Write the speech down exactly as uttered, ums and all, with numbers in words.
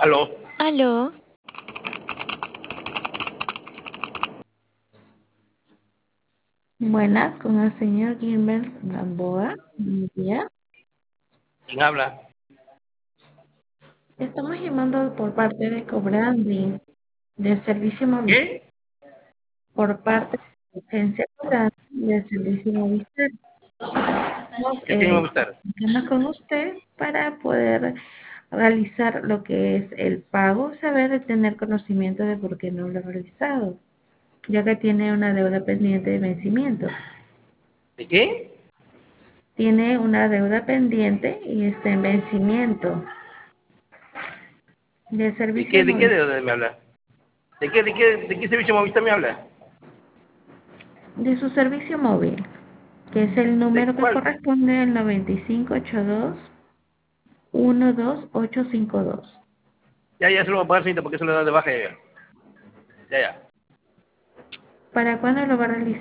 Aló. Aló, Buenas, con el señor Gilbert Gamboa. Buen día. ¿Quién habla? Estamos llamando por parte de Cobrandi, del servicio Movistar, ¿Qué? por parte de la agencia Cobrandi del servicio Movistar. Estamos ¿Qué tiene que eh, gustar? comunicando con usted para poder realizar lo que es el pago, saber y tener conocimiento de por qué no lo ha realizado, ya que tiene una deuda pendiente de vencimiento. ¿De qué? Tiene una deuda pendiente y está en vencimiento del ¿De servicio qué? ¿De qué de Movistar. dónde me habla? ¿De qué? ¿De qué? ¿De qué servicio Movistar me habla? De su servicio móvil, que es el ¿De número que cuál? corresponde al noventa y cinco ochenta y dos doce ocho cinco dos. Ya, ya se lo voy a pagar, señorita, porque eso le da de baja ya. Ya, ya. ¿Para cuándo lo va a realizar?